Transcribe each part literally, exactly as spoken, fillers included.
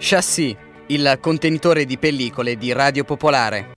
Chassis, il contenitore di pellicole di Radio Popolare.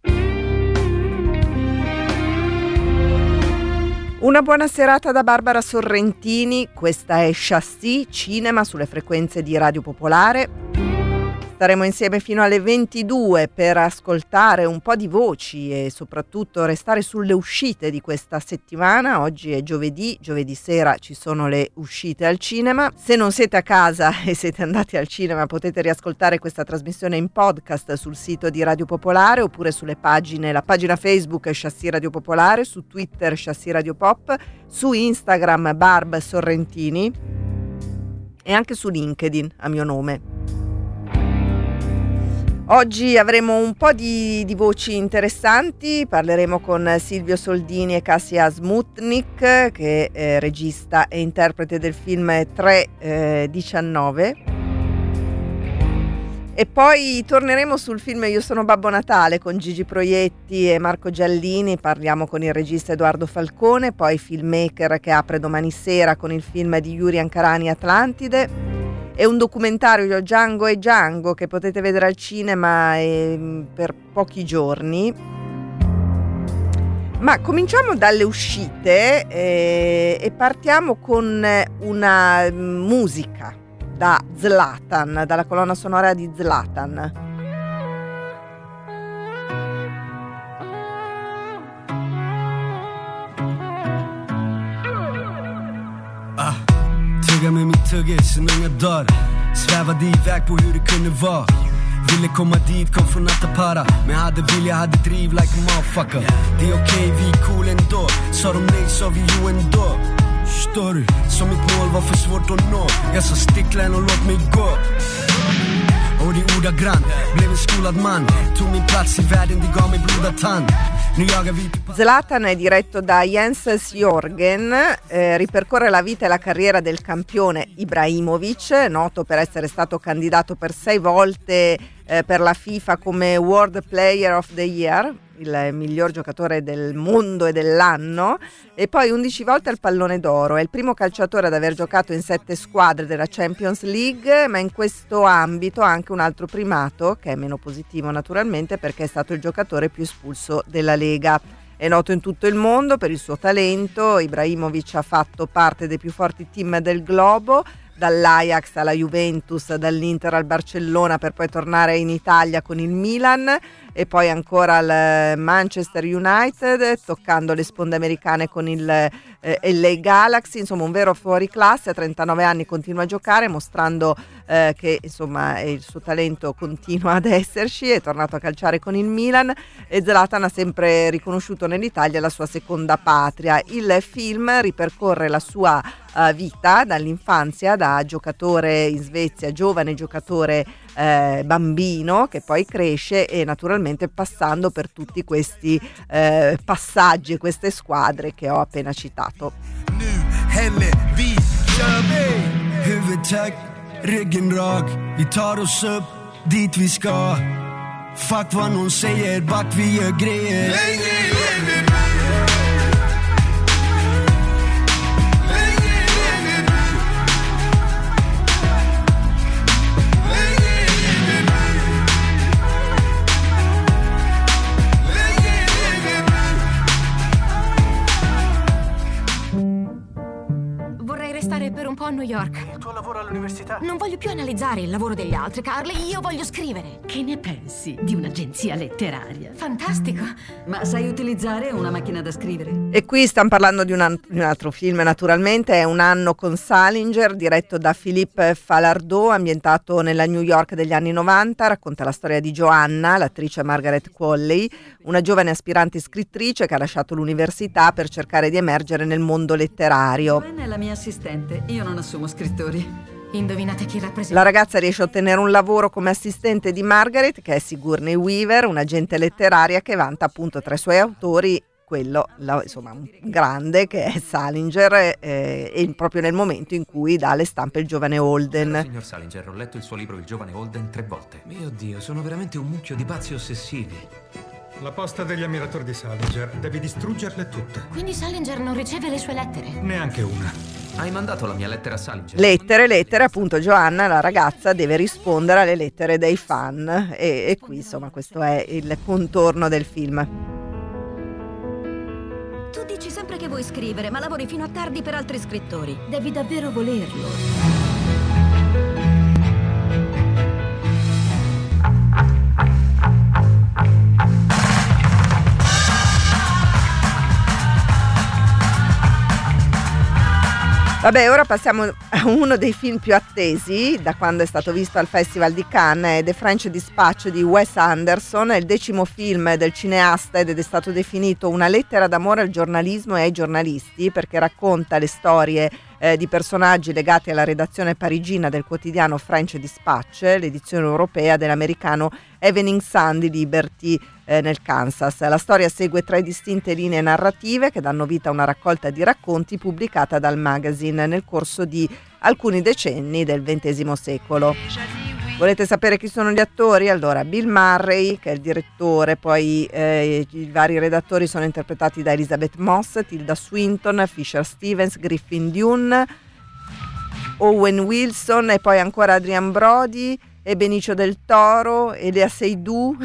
Una buona serata da Barbara Sorrentini, questa è Chassis, cinema sulle frequenze di Radio Popolare. Staremo insieme fino alle ventidue per ascoltare un po' di voci e soprattutto restare sulle uscite di questa settimana. Oggi è giovedì, giovedì sera ci sono le uscite al cinema. Se non siete a casa e siete andati al cinema potete riascoltare questa trasmissione in podcast sul sito di Radio Popolare oppure sulle pagine, la pagina Facebook Chassis Radio Popolare, su Twitter Chassis Radio Pop, su Instagram Barb Sorrentini e anche su LinkedIn a mio nome. Oggi avremo un po' di, di voci interessanti, parleremo con Silvio Soldini e Kasia Smutnik, che è regista e interprete del film tre diciannove. E poi torneremo sul film Io sono Babbo Natale con Gigi Proietti e Marco Giallini, parliamo con il regista Edoardo Falcone, poi Filmmaker che apre domani sera con il film di Yuri Ankarani Atlantide. È un documentario Django e Django che potete vedere al cinema eh, per pochi giorni. Ma cominciamo dalle uscite eh, e partiamo con una musica da Zlatan, dalla colonna sonora di Zlatan. Med mitt tugge sen unga dagar. Svävade iväg på hur det kunde vara. Ville komma dit, kom från Attapara. Men hade vilja, hade driv like a motherfucker. Det är okej, vi är cool ändå. Sa de nej, sa vi jo ändå. Förstår du? Som mitt mål var för svårt att nå. Jag sa sticklen och låt mig gå. Och det ordagrant, blev en skolad man. Tog min plats i världen, det gav mig blodad tand. Zlatan è diretto da Jens Sjorgen, eh, ripercorre la vita e la carriera del campione Ibrahimovic, noto per essere stato candidato per sei volte eh, per la FIFA come World Player of the Year, il miglior giocatore del mondo e dell'anno, e poi undici volte al Pallone d'Oro. È il primo calciatore ad aver giocato in sette squadre della Champions League, ma in questo ambito ha anche un altro primato, che è meno positivo naturalmente, perché è stato il giocatore più espulso della Lega. È noto in tutto il mondo per il suo talento. Ibrahimovic ha fatto parte dei più forti team del globo, dall'Ajax alla Juventus, dall'Inter al Barcellona, per poi tornare in Italia con il Milan e poi ancora al Manchester United, toccando le sponde americane con il eh, L A Galaxy. Insomma, un vero fuoriclasse. A trentanove anni continua a giocare, mostrando eh, che insomma il suo talento continua ad esserci. È tornato a calciare con il Milan e Zlatan ha sempre riconosciuto nell'Italia la sua seconda patria. Il film ripercorre la sua uh, vita dall'infanzia, da giocatore in Svezia, giovane giocatore eh, bambino che poi cresce, e naturalmente passando per tutti questi eh, passaggi e queste squadre che ho appena citato. Huvudtack, ryggen rak, vi tar oss upp dit vi ska. Fuck vad någon säger, vart vi gör grejer. Per un po' a New York. Il tuo lavoro all'università? Non voglio più analizzare il lavoro degli altri, Carly. Io voglio scrivere. Che ne pensi di un'agenzia letteraria? Fantastico. Ma sai utilizzare una macchina da scrivere? E qui stiamo parlando di un, an- di un altro film, naturalmente. È Un anno con Salinger, diretto da Philippe Falardeau, ambientato nella New York degli anni novanta. Racconta la storia di Joanna, l'attrice Margaret Qualley, una giovane aspirante scrittrice che ha lasciato l'università per cercare di emergere nel mondo letterario. Joanna è la mia assistente. Io non assumo scrittori. Indovinate chi rappresenta? La ragazza riesce a ottenere un lavoro come assistente di Margaret, che è Sigourney Weaver, un'agente letteraria che vanta appunto tra i suoi autori quello, la, insomma, un grande, che è Salinger, eh, e proprio nel momento in cui dà alle stampe il giovane Holden. Signor Salinger, ho letto il suo libro Il giovane Holden tre volte. Mio Dio, sono veramente un mucchio di pazzi ossessivi. La posta degli ammiratori di Salinger, devi distruggerle tutte. Quindi Salinger non riceve le sue lettere? Neanche una. Hai mandato la mia lettera a Salinger? Lettere, lettere, appunto Joanna, la ragazza, deve rispondere alle lettere dei fan e, e qui insomma questo è il contorno del film. Tu dici sempre che vuoi scrivere, ma lavori fino a tardi per altri scrittori. Devi davvero volerlo. Vabbè, ora passiamo a uno dei film più attesi da quando è stato visto al Festival di Cannes, è The French Dispatch di Wes Anderson, è il decimo film del cineasta ed è stato definito una lettera d'amore al giornalismo e ai giornalisti, perché racconta le storie eh, di personaggi legati alla redazione parigina del quotidiano French Dispatch, l'edizione europea dell'americano Evening Sun di Liberty eh, nel Kansas. La storia segue tre distinte linee narrative che danno vita a una raccolta di racconti pubblicata dal magazine nel corso di alcuni decenni del ventesimo secolo. Volete sapere chi sono gli attori? Allora, Bill Murray, che è il direttore, poi eh, i vari redattori sono interpretati da Elizabeth Moss, Tilda Swinton, Fisher Stevens, Griffin Dunne, Owen Wilson e poi ancora Adrian Brody e Benicio del Toro e Lea Seydoux.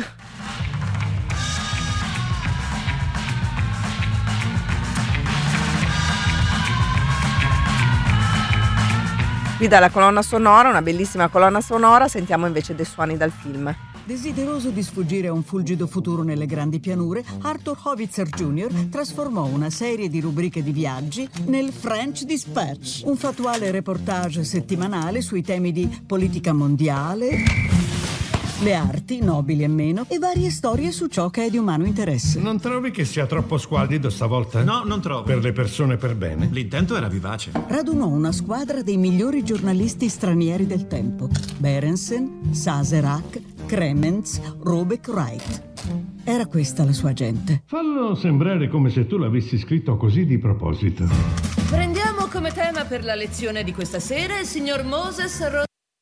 Qui dalla colonna sonora, una bellissima colonna sonora, sentiamo invece dei suoni dal film. Desideroso di sfuggire a un fulgido futuro nelle grandi pianure, Arthur Howitzer junior trasformò una serie di rubriche di viaggi nel French Dispatch, un fattuale reportage settimanale sui temi di politica mondiale, le arti, nobili e meno, e varie storie su ciò che è di umano interesse. Non trovi che sia troppo squallido stavolta? No, non trovo. Per le persone per bene? L'intento era vivace. Radunò una squadra dei migliori giornalisti stranieri del tempo: Berensen, Sazerac, Kremens, Robeck Wright. Era questa la sua gente. Fallo sembrare come se tu l'avessi scritto così di proposito. Prendiamo come tema per la lezione di questa sera il signor Moses Ro-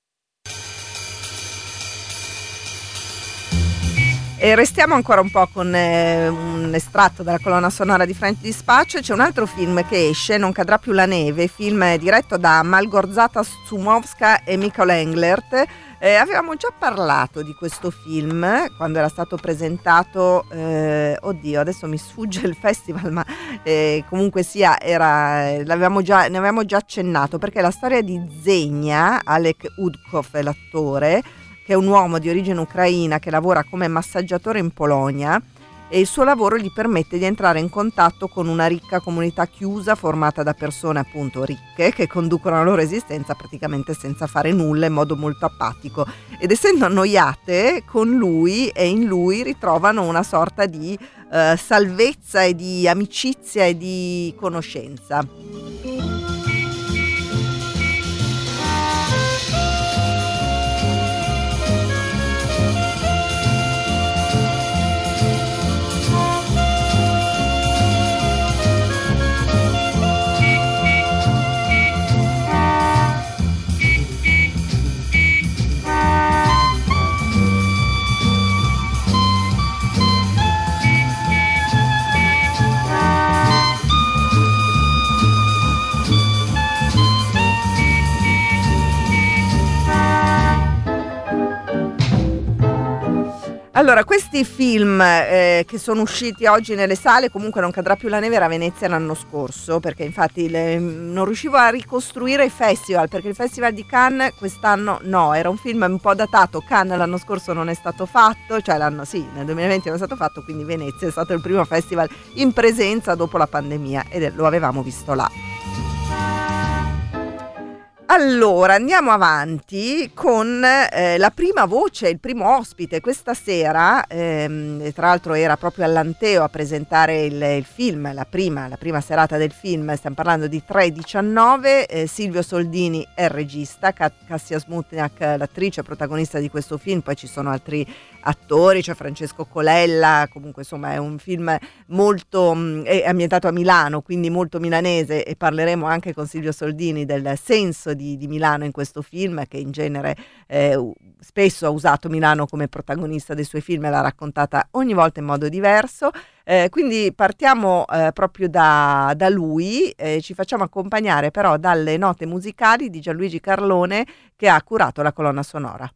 E restiamo ancora un po' con eh, un estratto dalla colonna sonora di French Dispatch. C'è un altro film che esce, Non cadrà più la neve, film diretto da Malgorzata Szumowska e Michael Englert. Eh, avevamo già parlato di questo film quando era stato presentato, eh, oddio adesso mi sfugge il festival, ma eh, comunque sia era, l'avevamo già, ne avevamo già accennato, perché è la storia di Zegna, Alek Udkov è l'attore, che è un uomo di origine ucraina che lavora come massaggiatore in Polonia, e il suo lavoro gli permette di entrare in contatto con una ricca comunità chiusa formata da persone appunto ricche che conducono la loro esistenza praticamente senza fare nulla, in modo molto apatico, ed essendo annoiate con lui e in lui ritrovano una sorta di eh, salvezza e di amicizia e di conoscenza. Allora, questi film eh, che sono usciti oggi nelle sale, comunque Non cadrà più la neve era a Venezia l'anno scorso, perché infatti le, non riuscivo a ricostruire i festival, perché il Festival di Cannes quest'anno no, era un film un po' datato. Cannes l'anno scorso non è stato fatto, cioè l'anno sì, nel duemilaventi non è stato fatto, quindi Venezia è stato il primo festival in presenza dopo la pandemia ed lo avevamo visto là. Allora, andiamo avanti con eh, la prima voce, il primo ospite questa sera, ehm, tra l'altro era proprio all'Anteo a presentare il, il film, la prima, la prima serata del film, stiamo parlando di tre diciannove, eh, Silvio Soldini è il regista, Kassia Smutniak l'attrice protagonista di questo film, poi ci sono altri attori, c'è Francesco Colella, comunque insomma è un film molto, è ambientato a Milano, quindi molto milanese, e parleremo anche con Silvio Soldini del senso di, di Milano in questo film, che in genere eh, spesso ha usato Milano come protagonista dei suoi film e l'ha raccontata ogni volta in modo diverso. Eh, quindi partiamo eh, proprio da, da lui, eh, ci facciamo accompagnare però dalle note musicali di Gianluigi Carlone, che ha curato la colonna sonora.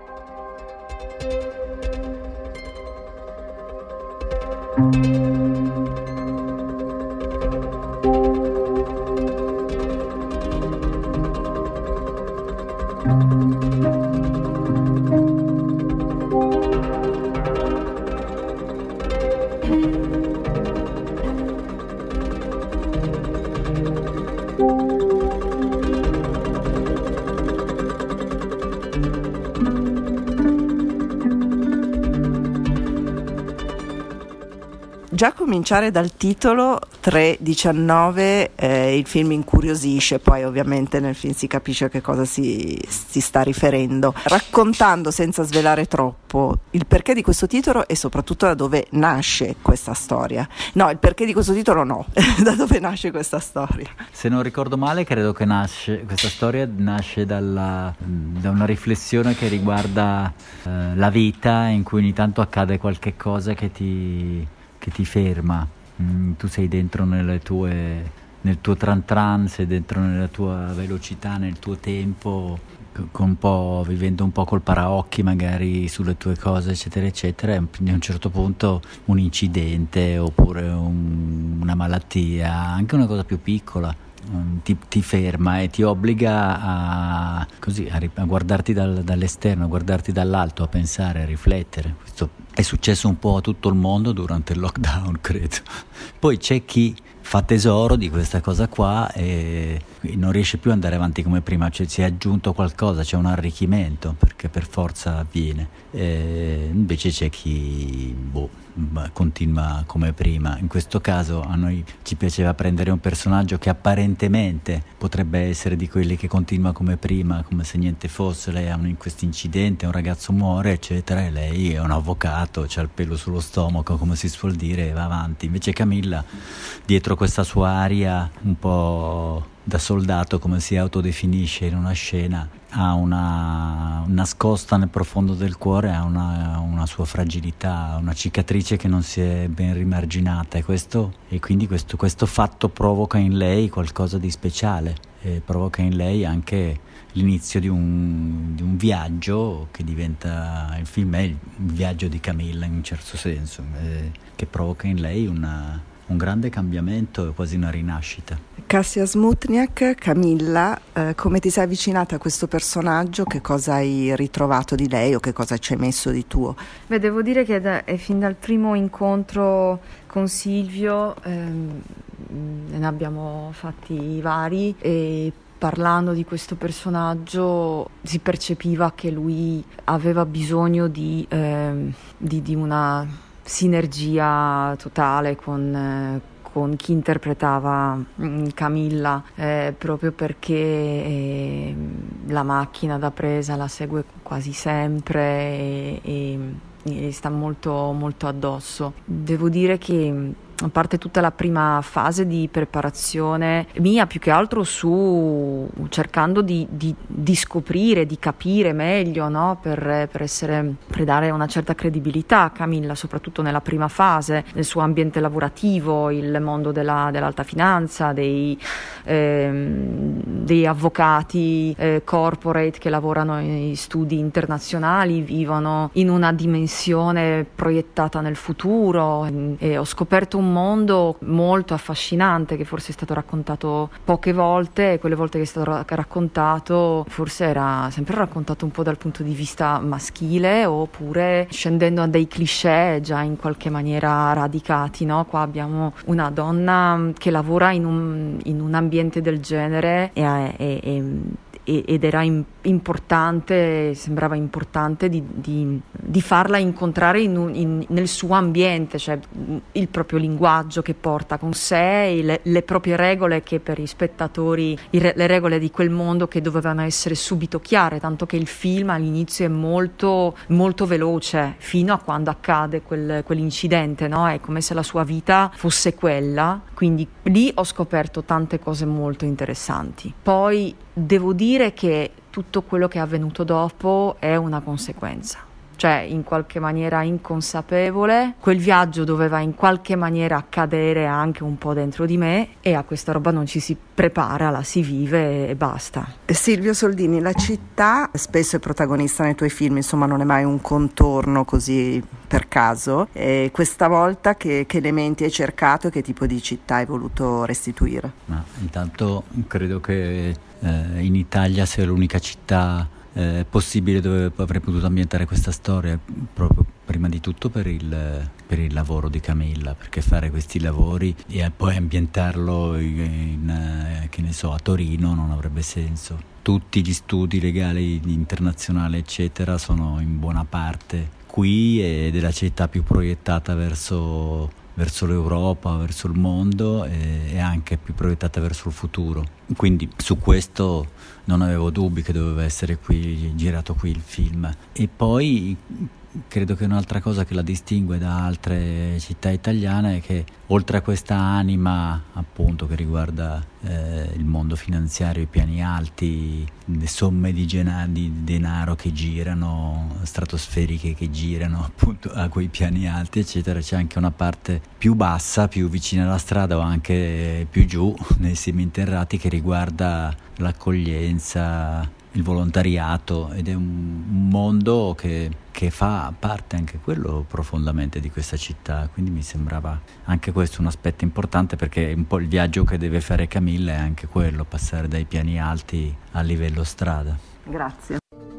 Già cominciare dal titolo tre diciannove, eh, il film incuriosisce, poi ovviamente nel film si capisce a che cosa si, si sta riferendo, raccontando senza svelare troppo il perché di questo titolo e soprattutto da dove nasce questa storia. No, il perché di questo titolo no, da dove nasce questa storia. Se non ricordo male, credo che nasce, questa storia nasce dalla, da una riflessione che riguarda eh, la vita, in cui ogni tanto accade qualche cosa che ti... che ti ferma. Mm, tu sei dentro nelle tue, nel tuo tran tran, sei dentro nella tua velocità, nel tuo tempo, con un po', vivendo un po' col paraocchi magari sulle tue cose eccetera eccetera, e a un certo punto un incidente oppure un, una malattia, anche una cosa più piccola, Ti, ti ferma e ti obbliga a, così, a, a guardarti dal, dall'esterno, a guardarti dall'alto, a pensare, a riflettere. Questo è successo un po' a tutto il mondo durante il lockdown, credo. Poi c'è chi fa tesoro di questa cosa qua e non riesce più ad andare avanti come prima, cioè si è aggiunto qualcosa, c'è un arricchimento perché per forza avviene, e invece c'è chi boh, continua come prima. In questo caso a noi ci piaceva prendere un personaggio che apparentemente potrebbe essere di quelli che continua come prima, come se niente fosse. Lei ha un, in questo incidente, un ragazzo muore eccetera, e lei è un avvocato, c'ha il pelo sullo stomaco come si suol dire, e va avanti. Invece Camilla, dietro questa sua aria un po' da soldato, come si autodefinisce in una scena, ha una nascosta nel profondo del cuore, ha una, una sua fragilità, una cicatrice che non si è ben rimarginata, e questo e quindi questo, questo fatto provoca in lei qualcosa di speciale, e provoca in lei anche l'inizio di un, di un viaggio che diventa, il film è il viaggio di Camilla in un certo senso, eh, che provoca in lei una un grande cambiamento e quasi una rinascita. Kassia Smutniak, Camilla, eh, come ti sei avvicinata a questo personaggio? Che cosa hai ritrovato di lei o che cosa ci hai messo di tuo? Beh, devo dire che da, è fin dal primo incontro con Silvio, ehm, ne abbiamo fatti vari, e parlando di questo personaggio si percepiva che lui aveva bisogno di, ehm, di, di una sinergia totale con, eh, con chi interpretava mh, Camilla, eh, proprio perché eh, la macchina da presa la segue quasi sempre e, e, e sta molto, molto addosso. Devo dire che a parte tutta la prima fase di preparazione mia, più che altro su cercando di, di, di scoprire, di capire meglio, no? per, per essere per dare una certa credibilità a Camilla, soprattutto nella prima fase, nel suo ambiente lavorativo, il mondo della, dell'alta finanza, dei, ehm, dei avvocati eh, corporate che lavorano in studi internazionali, vivono in una dimensione proiettata nel futuro, e ho scoperto un mondo molto affascinante che forse è stato raccontato poche volte, e quelle volte che è stato raccontato forse era sempre raccontato un po' dal punto di vista maschile, oppure scendendo a dei cliché già in qualche maniera radicati, no? Qua abbiamo una donna che lavora in un, in un ambiente del genere e, e, e ed era importante, sembrava importante di, di, di farla incontrare in un, in, nel suo ambiente, cioè il proprio linguaggio che porta con sé, le, le proprie regole che per i spettatori, i, le regole di quel mondo che dovevano essere subito chiare, tanto che il film all'inizio è molto, molto veloce fino a quando accade quel, quell'incidente, no? È come se la sua vita fosse quella, quindi lì ho scoperto tante cose molto interessanti. Poi devo dire che tutto quello che è avvenuto dopo è una conseguenza, cioè in qualche maniera inconsapevole quel viaggio doveva in qualche maniera accadere anche un po' dentro di me, e a questa roba non ci si prepara, la si vive e basta. Silvio Soldini, la città spesso è protagonista nei tuoi film, insomma non è mai un contorno così per caso, e questa volta che, che elementi hai cercato e che tipo di città hai voluto restituire? Ma intanto credo che eh, in Italia sia l'unica città eh, possibile dove avrei potuto ambientare questa storia, proprio prima di tutto per il, per il lavoro di Camilla, perché fare questi lavori e poi ambientarlo in, in, che ne so, a Torino non avrebbe senso. Tutti gli studi legali internazionali eccetera sono in buona parte qui, ed è la città più proiettata verso verso l'Europa, verso il mondo, e, e anche più proiettata verso il futuro. Quindi su questo non avevo dubbi che doveva essere qui, girato qui il film. E poi credo che un'altra cosa che la distingue da altre città italiane è che oltre a questa anima appunto che riguarda eh, il mondo finanziario, i piani alti, le somme di, gena- di denaro che girano, stratosferiche che girano appunto a quei piani alti eccetera, c'è anche una parte più bassa, più vicina alla strada o anche più giù nei seminterrati, che riguarda l'accoglienza, il volontariato, ed è un, un mondo che, che fa parte anche quello profondamente di questa città, quindi mi sembrava anche questo un aspetto importante, perché un po' il viaggio che deve fare Camilla è anche quello, passare dai piani alti a livello strada. Grazie.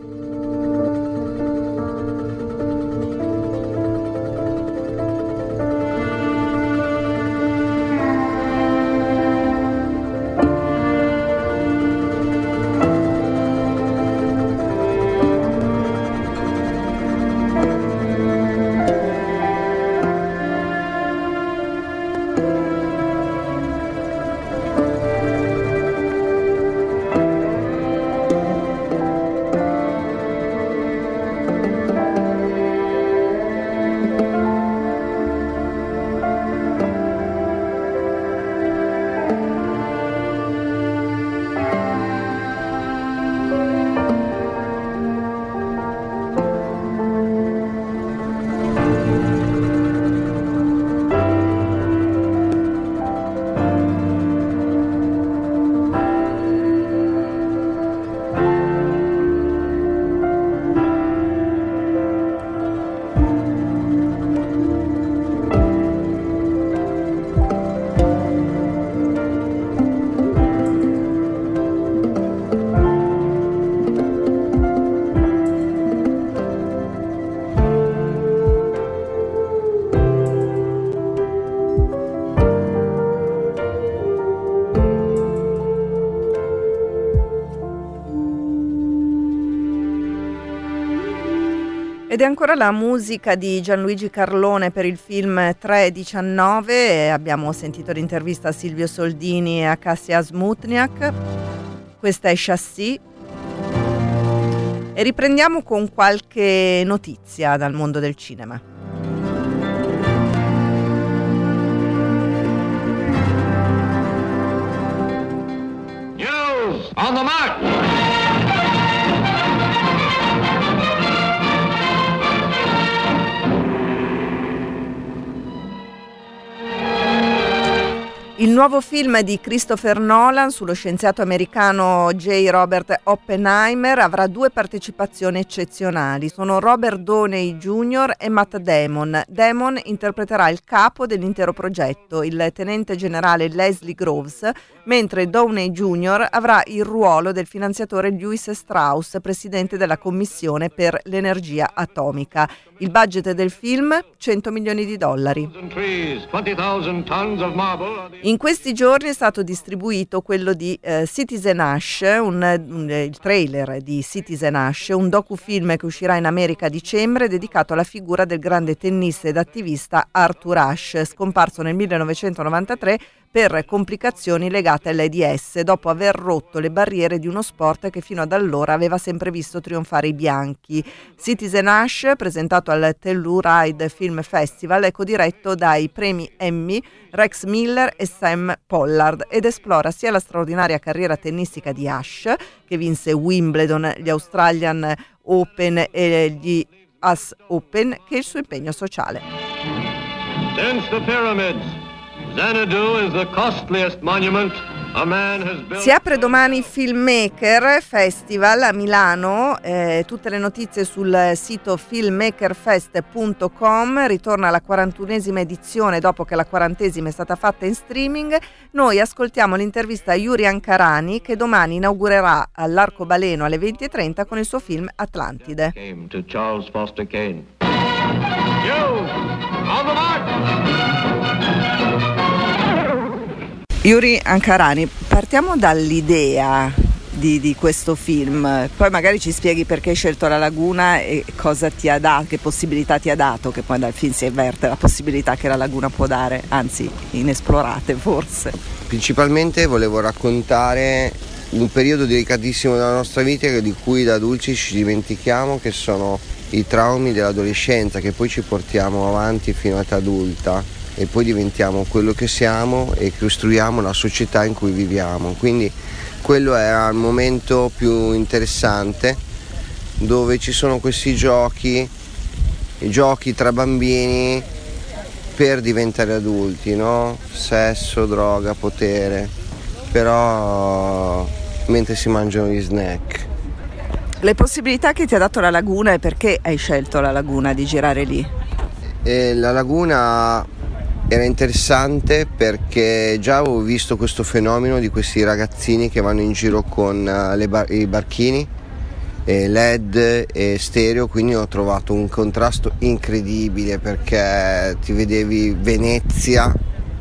Ed è ancora la musica di Gianluigi Carlone per il film tre diciannove. Abbiamo sentito l'intervista a Silvio Soldini e a Kasia Smutniak. Questa è Chassis. E riprendiamo con qualche notizia dal mondo del cinema. News on the mark! Il nuovo film di Christopher Nolan sullo scienziato americano J. Robert Oppenheimer avrà due partecipazioni eccezionali. Sono Robert Downey junior e Matt Damon. Damon interpreterà il capo dell'intero progetto, il tenente generale Leslie Groves, mentre Downey junior avrà il ruolo del finanziatore Lewis Strauss, presidente della Commissione per l'energia atomica. Il budget del film? cento milioni di dollari. In questi giorni è stato distribuito quello di eh, Citizen Ash, un, un, il trailer di Citizen Ash, un docufilm che uscirà in America a dicembre dedicato alla figura del grande tennista ed attivista Arthur Ashe, scomparso nel millenovecentonovantatré per complicazioni legate all'AIDS, dopo aver rotto le barriere di uno sport che fino ad allora aveva sempre visto trionfare i bianchi. Citizen Ash, presentato al Telluride Film Festival, è codiretto dai premi Emmy Rex Miller e Sam Pollard ed esplora sia la straordinaria carriera tennistica di Ashe, che vinse Wimbledon, gli Australian Open e gli U S Open, che il suo impegno sociale. Since the pyramids, Xanadu is the costliest monument a man has built. Si apre domani Filmmaker Festival a Milano, eh, tutte le notizie sul sito filmmakerfest punto com. Ritorna la quarantunesima edizione dopo che la quarantesima è stata fatta in streaming. Noi ascoltiamo l'intervista a Yuri Ankarani, che domani inaugurerà all'Arcobaleno alle venti e trenta con il suo film Atlantide. Came to Charles Foster Kane. You, on the mark! Yuri Ankarani, partiamo dall'idea di, di questo film, poi magari ci spieghi perché hai scelto la laguna e cosa ti ha dato, che possibilità ti ha dato, che poi dal film si avverte la possibilità che la laguna può dare, anzi inesplorate forse. Principalmente volevo raccontare un periodo delicatissimo della nostra vita di cui da adulti ci dimentichiamo, che sono i traumi dell'adolescenza, che poi ci portiamo avanti fino ad adulta e poi diventiamo quello che siamo e costruiamo la società in cui viviamo. Quindi quello era il momento più interessante, dove ci sono questi giochi, i giochi tra bambini per diventare adulti, no? Sesso, droga, potere, però mentre si mangiano gli snack. Le possibilità che ti ha dato la laguna e perché hai scelto la laguna di girare lì? E la laguna era interessante perché già avevo visto questo fenomeno di questi ragazzini che vanno in giro con le bar- i barchini, e L E D e stereo, quindi ho trovato un contrasto incredibile perché ti vedevi Venezia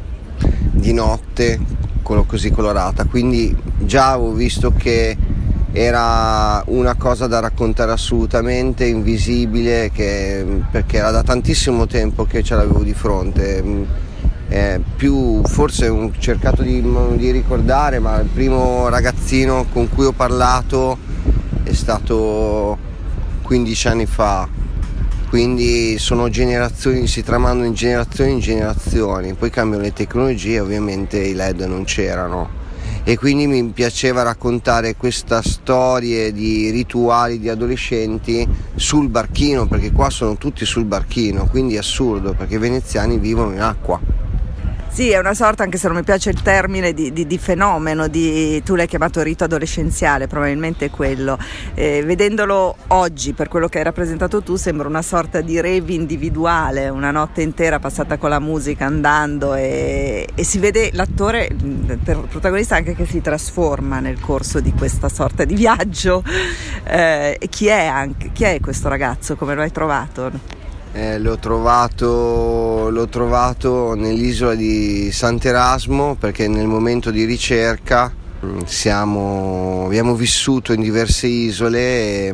di notte così colorata, quindi già avevo visto che era una cosa da raccontare assolutamente invisibile, che, perché era da tantissimo tempo che ce l'avevo di fronte. Eh, più forse ho cercato di, di ricordare, ma il primo ragazzino con cui ho parlato è stato quindici anni fa, quindi sono generazioni, si tramandano in generazioni in generazioni, poi cambiano le tecnologie, ovviamente i L E D non c'erano. E quindi mi piaceva raccontare questa storia di rituali di adolescenti sul barchino, perché qua sono tutti sul barchino, quindi è assurdo perché i veneziani vivono in acqua. Sì, è una sorta, anche se non mi piace il termine, di, di, di fenomeno, di, tu l'hai chiamato rito adolescenziale, probabilmente è quello. Eh, vedendolo oggi, per quello che hai rappresentato tu, sembra una sorta di rave individuale, una notte intera passata con la musica, andando, e, e si vede l'attore, il protagonista, anche che si trasforma nel corso di questa sorta di viaggio. Eh, e chi è, anche, chi è questo ragazzo? Come lo hai trovato? Eh, l'ho trovato, l'ho trovato nell'isola di Sant'Erasmo, perché nel momento di ricerca siamo, abbiamo vissuto in diverse isole e,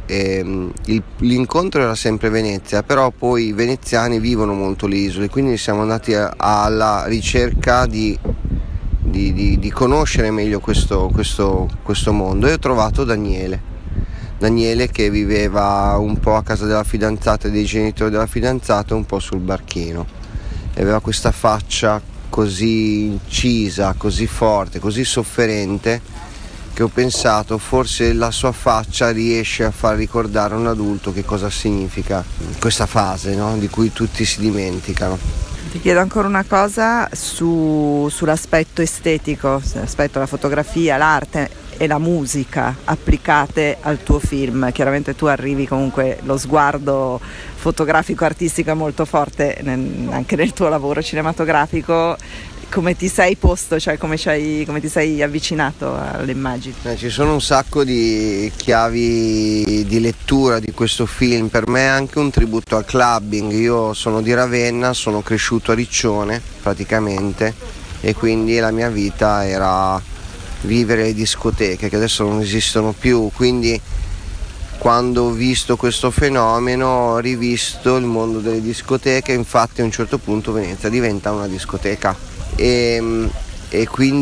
e il, l'incontro era sempre Venezia, però poi i veneziani vivono molto le isole, quindi siamo andati a, alla ricerca di, di, di, di conoscere meglio questo, questo, questo mondo, e ho trovato Daniele. Daniele che viveva un po' a casa della fidanzata e dei genitori della fidanzata, un po' sul barchino, e aveva questa faccia così incisa, così forte, così sofferente, che ho pensato forse la sua faccia riesce a far ricordare a un adulto che cosa significa questa fase, no? Di cui tutti si dimenticano. Ti chiedo ancora una cosa su, sull'aspetto estetico, l'aspetto della fotografia, l'arte e la musica applicate al tuo film. Chiaramente tu arrivi, comunque lo sguardo fotografico artistico è molto forte nel, anche nel tuo lavoro cinematografico. Come ti sei posto, cioè come, come ti sei avvicinato alle immagini? Eh, ci sono un sacco di chiavi di lettura di questo film. Per me è anche un tributo al clubbing. Io sono di Ravenna, sono cresciuto a Riccione praticamente, e quindi la mia vita era vivere le discoteche che adesso non esistono più, quindi quando ho visto questo fenomeno ho rivisto il mondo delle discoteche. Infatti a un certo punto Venezia diventa una discoteca e, e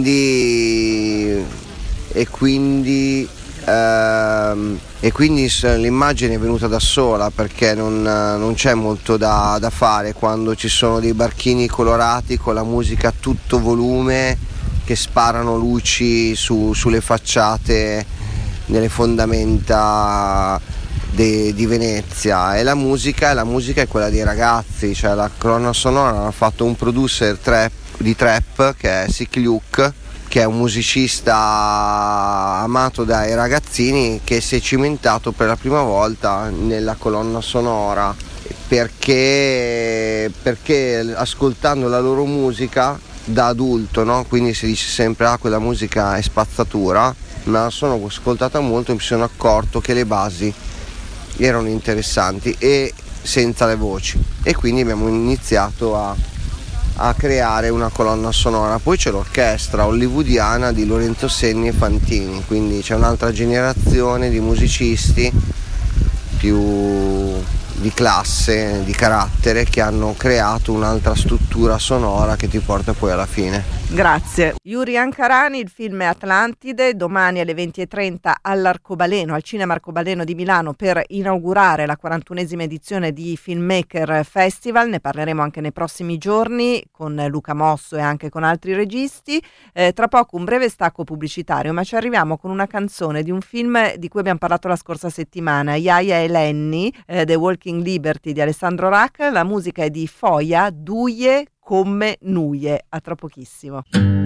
quindi e quindi ehm, e quindi l'immagine è venuta da sola, perché non, non c'è molto da, da fare quando ci sono dei barchini colorati con la musica a tutto volume che sparano luci su, sulle facciate nelle fondamenta de, di Venezia. E la musica, la musica è quella dei ragazzi, cioè la colonna sonora ha fatto un producer trap, di trap che è Sick Luke, che è un musicista amato dai ragazzini, che si è cimentato per la prima volta nella colonna sonora, perché, perché ascoltando la loro musica da adulto, no? Quindi si dice sempre ah quella musica è spazzatura, ma sono ascoltata molto e mi sono accorto che le basi erano interessanti e senza le voci, e quindi abbiamo iniziato a a creare una colonna sonora. Poi c'è l'orchestra hollywoodiana di Lorenzo Senni e Fantini, quindi c'è un'altra generazione di musicisti più di classe, di carattere, che hanno creato un'altra struttura sonora che ti porta poi alla fine. Grazie. Yuri Ankarani, il film è Atlantide, domani alle venti e trenta all'Arcobaleno, al Cinema Arcobaleno di Milano, per inaugurare la quarantunesima edizione di Filmmaker Festival. Ne parleremo anche nei prossimi giorni con Luca Mosso e anche con altri registi. Eh, tra poco un breve stacco pubblicitario, ma ci arriviamo con una canzone di un film di cui abbiamo parlato la scorsa settimana, Yaya e Lenny, eh, The Walking Liberty di Alessandro Rack. La musica è di Foia, Duie come Nuie. A tra pochissimo.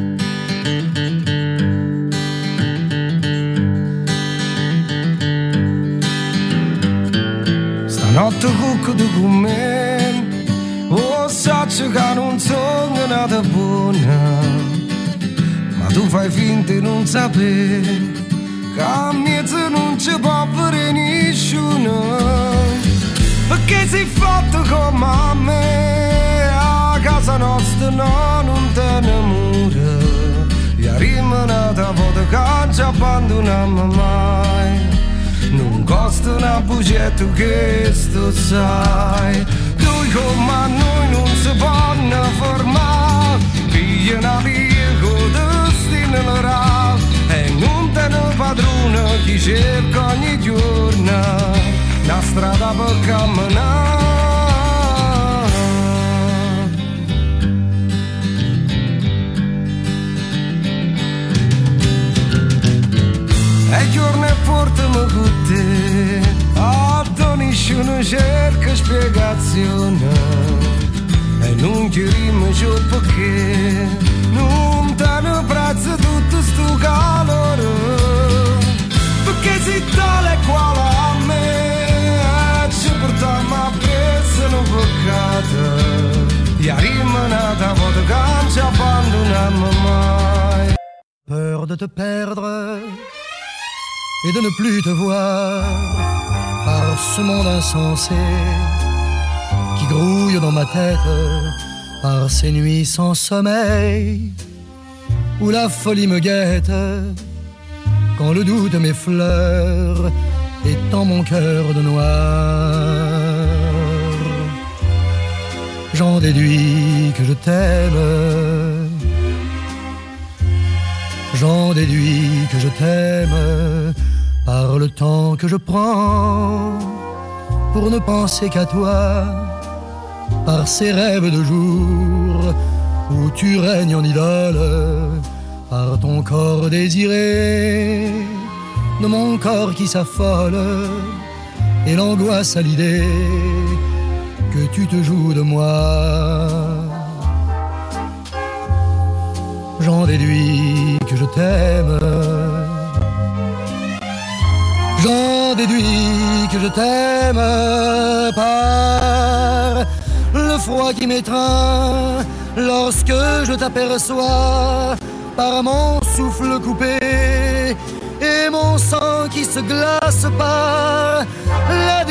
Stanotte cucco con me, oh saccio che non sono nata buona, ma tu fai finta di non sapere che a mezzo non ci può avere nessuno, perché sei fatto come a me, a casa nostra no, non te ne innamora, e rimanata volta che non ci abbandoniamo mai, non costa una bucetta che sto sai, lui come a noi non si può formare, piglia una via con destino l'oral, e non te ne padrona chi cerca ogni giorno la strada per camminare. E giorno è forte ma con te a nessuno cerca spiegazione, e non chiarimo ciò perché non te ne prezza tutto sto calore, perché si tale quale a me ci portiamo a presso un peccato, e rimanata volta che non ci abbandoniamo mai. Peur de te perdre et de ne plus te voir par ce monde insensé qui grouille dans ma tête, par ces nuits sans sommeil où la folie me guette, quand le doute m'effleure et tend mon cœur de noir. J'en déduis que je t'aime, j'en déduis que je t'aime par le temps que je prends pour ne penser qu'à toi, par ces rêves de jour où tu règnes en idole, par ton corps désiré, de mon corps qui s'affole, et l'angoisse à l'idée que tu te joues de moi. J'en déduis que je t'aime, j'en déduis que je t'aime par le froid qui m'étreint lorsque je t'aperçois, par mon souffle coupé et mon sang qui se glace, par la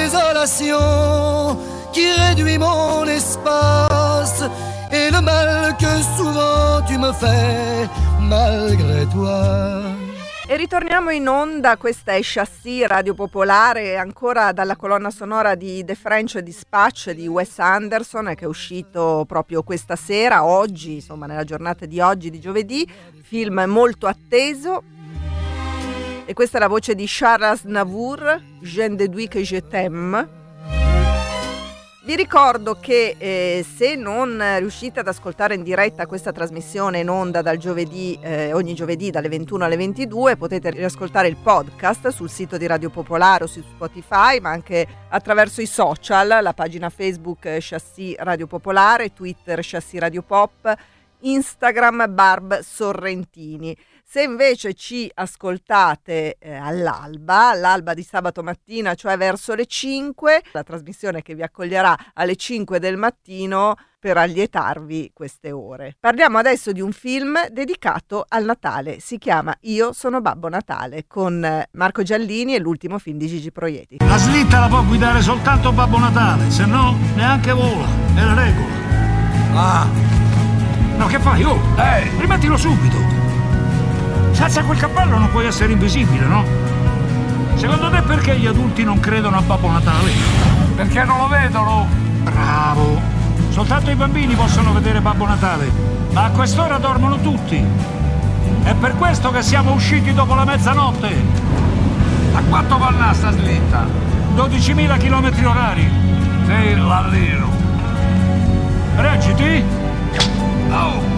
désolation qui réduit mon espace et le mal que souvent comment tu me fais malgré toi. E ritorniamo in onda, questa è Chassis Radio Popolare, ancora dalla colonna sonora di The French Dispatch di Wes Anderson, che è uscito proprio questa sera, oggi, insomma nella giornata di oggi, di giovedì, film molto atteso. E questa è la voce di Charles Aznavour, Je ne déduis que je t'aime. Vi ricordo che eh, se non riuscite ad ascoltare in diretta questa trasmissione in onda dal giovedì, eh, ogni giovedì dalle ventuno alle ventidue, potete riascoltare il podcast sul sito di Radio Popolare o su Spotify, ma anche attraverso i social, la pagina Facebook eh, Chassis Radio Popolare, Twitter Chassis Radio Pop, Instagram Barb Sorrentini. Se invece ci ascoltate eh, all'alba, all'alba di sabato mattina, cioè verso le cinque, la trasmissione che vi accoglierà alle cinque del mattino per allietarvi queste ore. Parliamo adesso di un film dedicato al Natale, si chiama Io sono Babbo Natale, con Marco Giallini e l'ultimo film di Gigi Proietti. La slitta la può guidare soltanto Babbo Natale, se no neanche vola, è la regola. Ah! No, che fai? Oh, eh. rimettilo subito! Senza quel cappello non puoi essere invisibile, no? Secondo te perché gli adulti non credono a Babbo Natale? Perché non lo vedono? Bravo! Soltanto i bambini possono vedere Babbo Natale, ma a quest'ora dormono tutti. È per questo che siamo usciti dopo la mezzanotte. A quanto va sta slitta? dodicimila chilometri orari. Sei l'allino. Reggiti! Oh!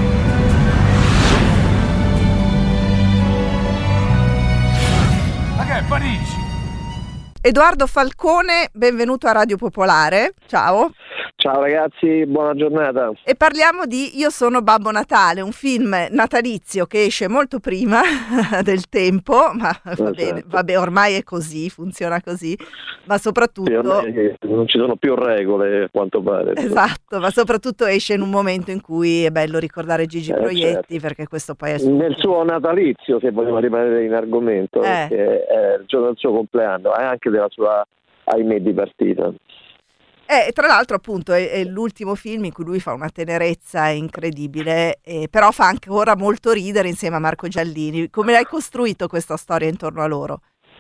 Ma che è Parigi? Edoardo Falcone, benvenuto a Radio Popolare. Ciao. Ciao ragazzi, buona giornata. E parliamo di Io sono Babbo Natale, un film natalizio che esce molto prima del tempo, ma va bene, vabbè, ormai è così, funziona così, ma soprattutto... Sì, non ci sono più regole, a quanto pare. Esatto, ma soprattutto esce in un momento in cui è bello ricordare Gigi eh, Proietti, certo. Perché questo poi è... Suo... Nel suo natalizio, se vogliamo rimanere in argomento, eh. perché è il giorno del suo compleanno e anche della sua, ahimè, di partita. Eh, tra l'altro appunto è, è l'ultimo film in cui lui fa una tenerezza incredibile, eh, però fa ancora molto ridere insieme a Marco Giallini. Come hai costruito questa storia intorno a loro?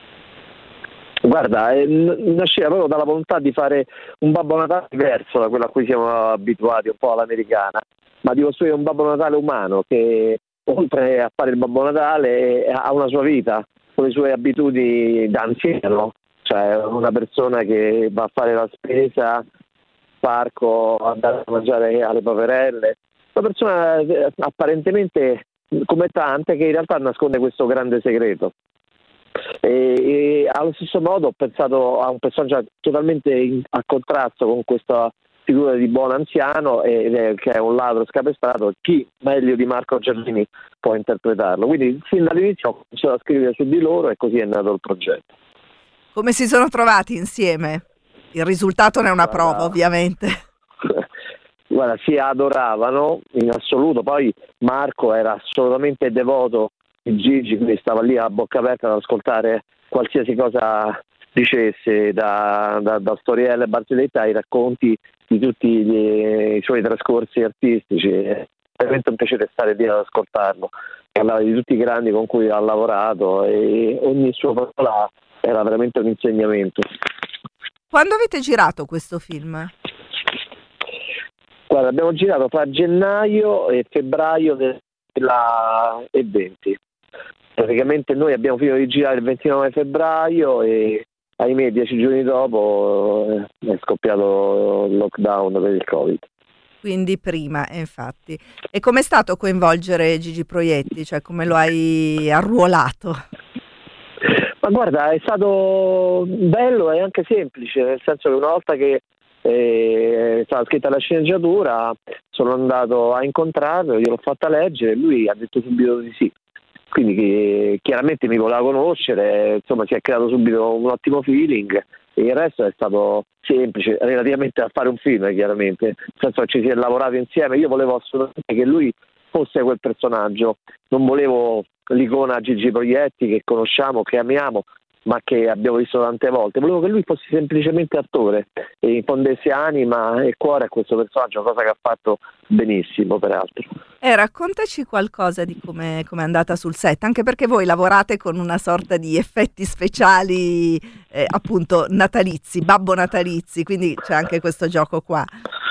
Guarda, eh, nasceva proprio dalla volontà di fare un Babbo Natale diverso da quello a cui siamo abituati, un po' all'americana, ma di costruire un Babbo Natale umano che oltre a fare il Babbo Natale ha una sua vita, con le sue abitudini da anziano. Cioè una persona che va a fare la spesa, parco, andare a mangiare alle paperelle, una persona apparentemente come tante che in realtà nasconde questo grande segreto. E, e allo stesso modo ho pensato a un personaggio totalmente in, a contrasto con questa figura di buon anziano e, che è un ladro scapestrato. Chi meglio di Marco Giallini può interpretarlo? Quindi fin dall'inizio ho cominciato a scrivere su di loro e così è nato il progetto. Come si sono trovati insieme? Il risultato ne è una Guarda, prova, ovviamente. Guarda, si adoravano in assoluto. Poi Marco era assolutamente devoto di Gigi, quindi stava lì a bocca aperta ad ascoltare qualsiasi cosa dicesse, da, da, da storielle, barzellette ai racconti di tutti gli, i suoi trascorsi artistici. È veramente un piacere stare lì ad ascoltarlo. Parlava di tutti i grandi con cui ha lavorato e ogni sua parola era veramente un insegnamento. Quando avete girato questo film? Guarda, abbiamo girato tra gennaio e febbraio del duemilaventi. Praticamente noi abbiamo finito di girare il ventinove febbraio e ahimè dieci giorni dopo è scoppiato il lockdown per il Covid. Quindi prima, infatti. E com'è stato coinvolgere Gigi Proietti? Cioè come lo hai arruolato? Ma guarda, è stato bello e anche semplice, nel senso che una volta che eh, è stata scritta la sceneggiatura sono andato a incontrarlo, gliel'ho fatta leggere e lui ha detto subito di sì. Quindi che, chiaramente mi voleva conoscere, insomma si è creato subito un ottimo feeling e il resto è stato semplice, relativamente a fare un film chiaramente, nel senso che ci si è lavorato insieme. Io volevo assolutamente che lui fosse quel personaggio, non volevo l'icona Gigi Proietti che conosciamo, che amiamo, ma che abbiamo visto tante volte. Volevo che lui fosse semplicemente attore e infondesse anima e cuore a questo personaggio, cosa che ha fatto benissimo peraltro. Eh, raccontaci qualcosa di come è andata sul set, anche perché voi lavorate con una sorta di effetti speciali eh, appunto natalizi, babbo natalizi, quindi c'è anche questo gioco qua.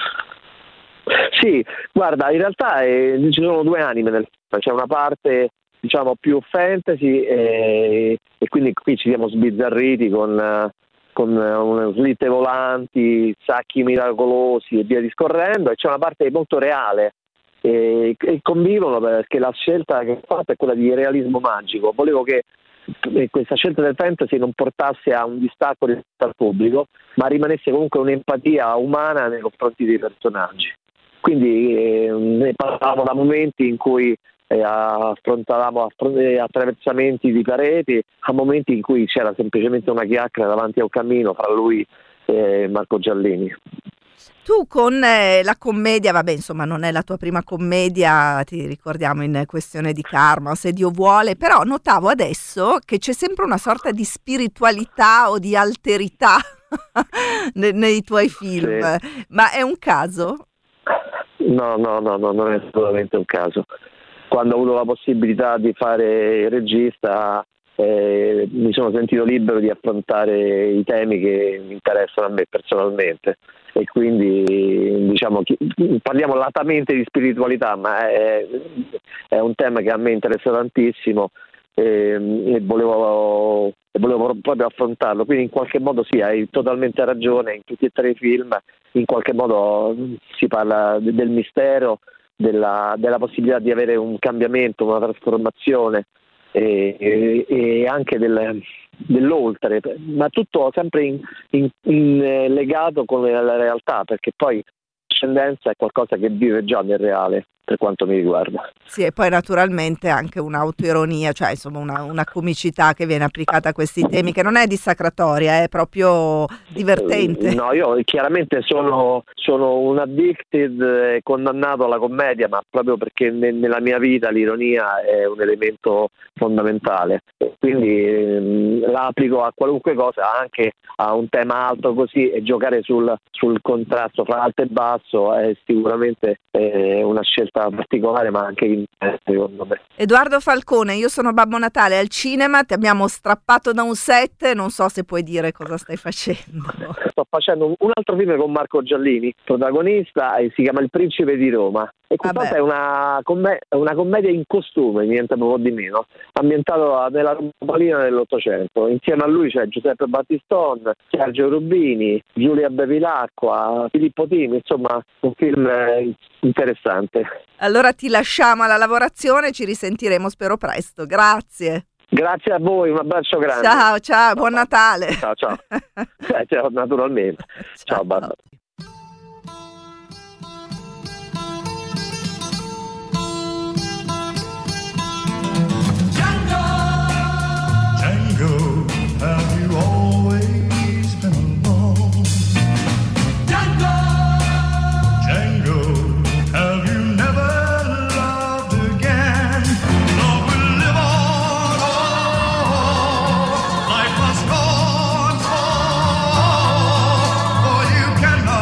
Sì, guarda, in realtà eh, ci sono due anime nel film, c'è una parte diciamo più fantasy e, e quindi qui ci siamo sbizzarriti con, con uh, slitte volanti, sacchi miracolosi e via discorrendo, e c'è una parte molto reale e, e convivono perché la scelta che ho fatto è quella di realismo magico. Volevo che questa scelta del fantasy non portasse a un distacco rispetto al pubblico, ma rimanesse comunque un'empatia umana nei confronti dei personaggi. Quindi eh, ne parlavamo da momenti in cui eh, affrontavamo attraversamenti di pareti, a momenti in cui c'era semplicemente una chiacchiera davanti a un cammino fra lui e Marco Giallini. Tu con eh, la commedia, vabbè insomma non è la tua prima commedia, ti ricordiamo in Questione di Karma, Se Dio vuole, però notavo adesso che c'è sempre una sorta di spiritualità o di alterità nei, nei tuoi film, sì. Ma è un caso? No, no, no, no, non è assolutamente un caso. Quando ho avuto la possibilità di fare il regista eh, mi sono sentito libero di affrontare i temi che mi interessano a me personalmente, e quindi diciamo parliamo latamente di spiritualità, ma è, è un tema che a me interessa tantissimo e, e volevo, e volevo proprio affrontarlo, quindi in qualche modo sì, hai totalmente ragione, in tutti e tre i film in qualche modo si parla del mistero, della, della possibilità di avere un cambiamento, una trasformazione e, e, e anche del, dell'oltre, ma tutto sempre in, in, in legato con la realtà, perché poi l'ascendenza è qualcosa che vive già nel reale, per quanto mi riguarda. Sì, e poi naturalmente anche un'autoironia, cioè insomma una, una comicità che viene applicata a questi temi, che non è dissacratoria, è proprio divertente. No, io chiaramente sono, sono un addicted e condannato alla commedia, ma proprio perché ne, nella mia vita l'ironia è un elemento fondamentale, quindi ehm, la applico a qualunque cosa, anche a un tema alto così, e giocare sul, sul contrasto fra alto e basso è sicuramente eh, una scelta particolare, ma anche in secondo me. Edoardo Falcone, Io sono Babbo Natale al cinema, ti abbiamo strappato da un set, non so se puoi dire cosa stai facendo. Sto facendo un, un altro film con Marco Giallini, protagonista, e si chiama Il Principe di Roma, e questa è una, comm- una commedia in costume, niente poco di meno, ambientato nella Roma Palina dell'Ottocento. Insieme a lui c'è Giuseppe Battiston, Sergio Rubini, Giulia Bevilacqua, Filippo Timi, insomma un film interessante. Allora ti lasciamo alla lavorazione, ci risentiremo spero presto, grazie. Grazie a voi, un abbraccio grande. Ciao, ciao, buon Natale. Ciao, ciao. eh, ciao, naturalmente. Ciao, ciao basta. Django, have you always been alone? Django, Django, have you never loved again? Love will live on, oh, life must go on, oh, for you cannot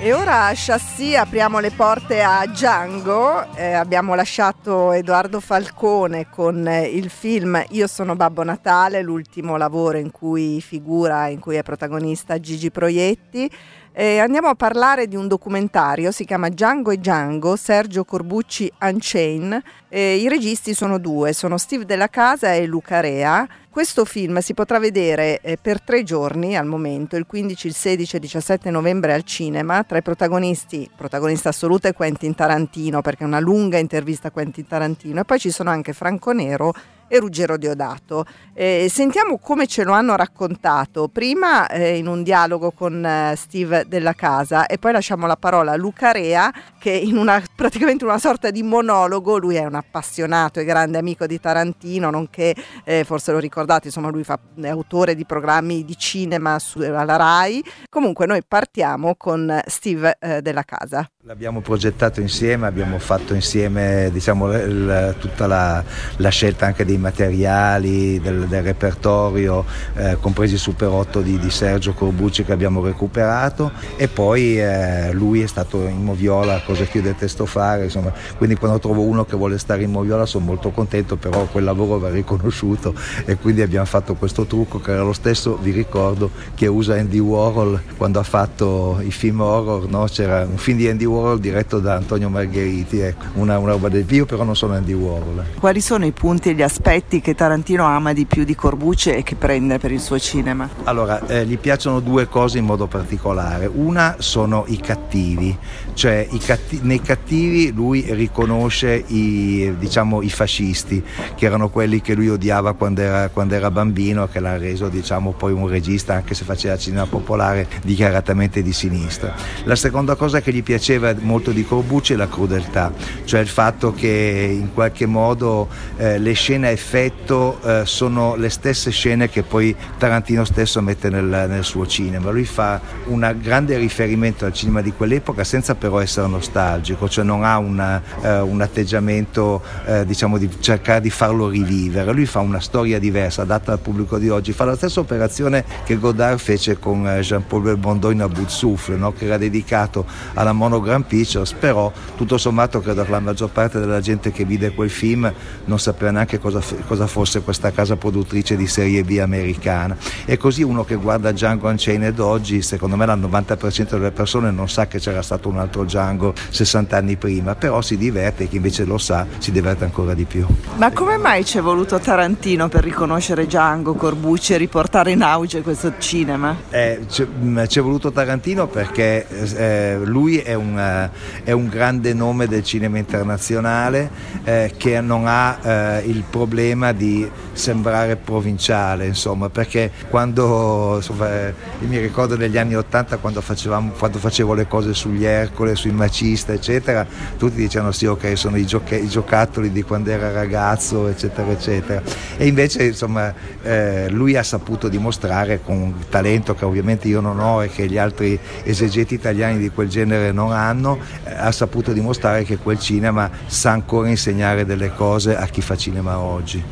E ora a Chassis apriamo le porte a Django. Eh, abbiamo lasciato Edoardo Falcone con eh, il film Io sono Babbo Natale, l'ultimo lavoro in cui figura, in cui è protagonista Gigi Proietti. Eh, andiamo a parlare di un documentario, si chiama Django e Django, Sergio Corbucci Unchained. Eh, I registi sono due, sono Steve Della Casa e Luca Rea. Questo film si potrà vedere eh, per tre giorni al momento, il quindici, il sedici e il diciassette novembre al cinema. Tra i protagonisti, protagonista assoluto è Quentin Tarantino, perché è una lunga intervista a Quentin Tarantino, e poi ci sono anche Franco Nero e Ruggero Deodato. Eh, sentiamo come ce lo hanno raccontato, prima eh, in un dialogo con eh, Steve Della Casa, e poi lasciamo la parola a Luca Rea, che in una praticamente una sorta di monologo, lui è un appassionato e grande amico di Tarantino, nonché eh, forse lo ricordate, insomma lui fa, è autore di programmi di cinema su, alla Rai. Comunque noi partiamo con Steve eh, Della Casa. L'abbiamo progettato insieme, abbiamo fatto insieme, diciamo, il, tutta la, la scelta anche dei materiali, del, del repertorio, eh, compresi i Super otto di, di Sergio Corbucci che abbiamo recuperato, e poi eh, lui è stato in moviola, cosa che io detesto fare, insomma, quindi quando trovo uno che vuole stare in moviola sono molto contento, però quel lavoro va riconosciuto, e quindi abbiamo fatto questo trucco che era lo stesso, vi ricordo, che usa Andy Warhol quando ha fatto i film horror, no? C'era un film di Andy Warhol diretto da Antonio Margheriti, ecco, una, una roba del io però non sono Andy Warhol. Quali sono i punti e gli aspetti che Tarantino ama di più di Corbucci e che prende per il suo cinema? Allora, eh, gli piacciono due cose in modo particolare. Una sono i cattivi, cioè i catti- nei cattivi lui riconosce i, diciamo, i fascisti, che erano quelli che lui odiava quando era, quando era bambino, che l'ha reso, diciamo, poi un regista, anche se faceva cinema popolare, dichiaratamente di sinistra. La seconda cosa che gli piaceva molto di Corbucci è la crudeltà, cioè il fatto che in qualche modo eh, le scene a effetto eh, sono le stesse scene che poi Tarantino stesso mette nel, nel suo cinema. Lui fa un grande riferimento al cinema di quell'epoca senza però essere nostalgico, cioè non ha una, eh, un atteggiamento eh, diciamo di cercare di farlo rivivere. Lui fa una storia diversa, adatta al pubblico di oggi, fa la stessa operazione che Godard fece con eh, Jean-Paul Belmondo in A Bout de Souffle, no? Che era dedicato alla Monogram Pictures, però tutto sommato credo che la maggior parte della gente che vide quel film non sapeva neanche cosa, cosa fosse questa casa produttrice di serie B americana, e così uno che guarda Django Unchained oggi, secondo me il novanta per cento delle persone non sa che c'era stato un altro Django sessanta anni prima, però si diverte, e chi invece lo sa si diverte ancora di più. Ma come mai ci è voluto Tarantino per riconoscere Django, Corbucci e riportare in auge questo cinema? Eh, ci è voluto Tarantino perché eh, lui è un, uh, è un grande nome del cinema internazionale eh, che non ha eh, il problema di sembrare provinciale, insomma, perché quando, insomma, io mi ricordo negli anni ottanta quando facevamo, quando facevo le cose sugli Ercole, sui Macista, eccetera, tutti dicevano sì, ok, sono i, gioche- i giocattoli di quando era ragazzo, eccetera, eccetera, e invece, insomma, eh, lui ha saputo dimostrare con un talento che ovviamente io non ho e che gli altri esegeti italiani di quel genere non hanno, eh, ha saputo dimostrare che quel cinema sa ancora insegnare delle cose a chi fa cinema oggi.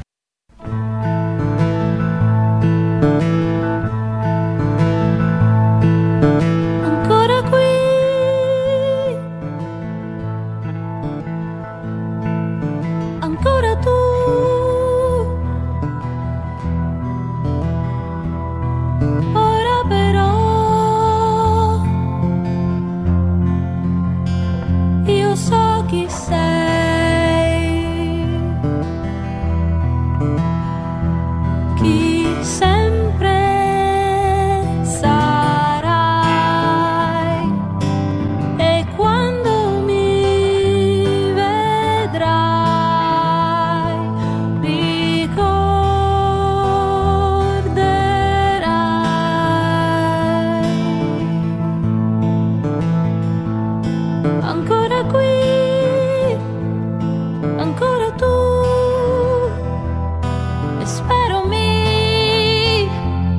Ancora qui, ancora tu, ora però io so chi sei, chi sempre sarai, e quando mi vedrai ricorderai. Ancora qui, ancora tu, e spero mi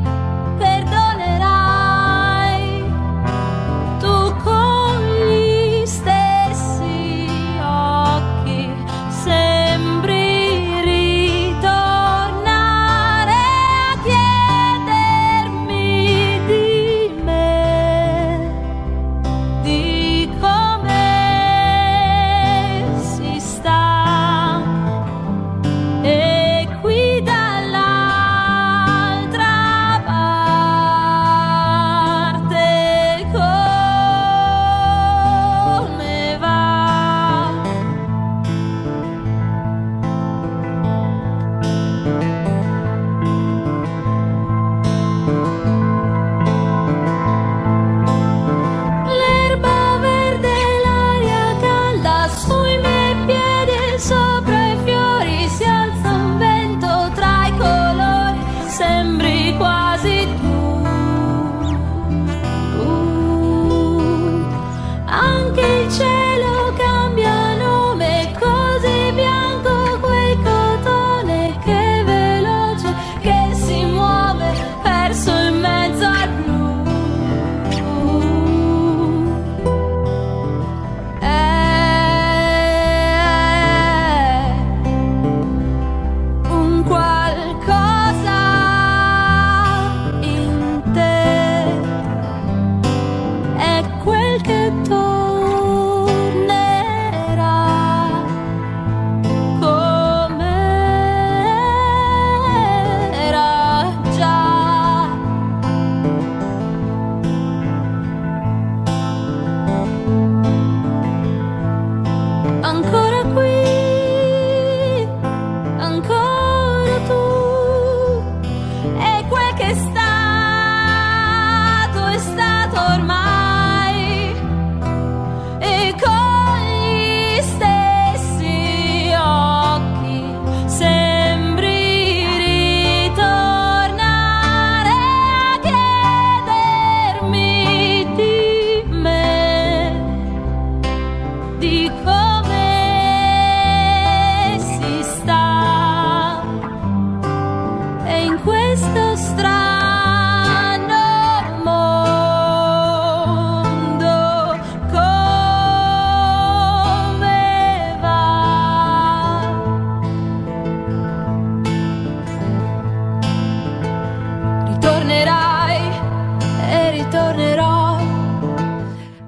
perdonerai. Tu con gli stessi occhi sembri ritornare a chiedermi di me, di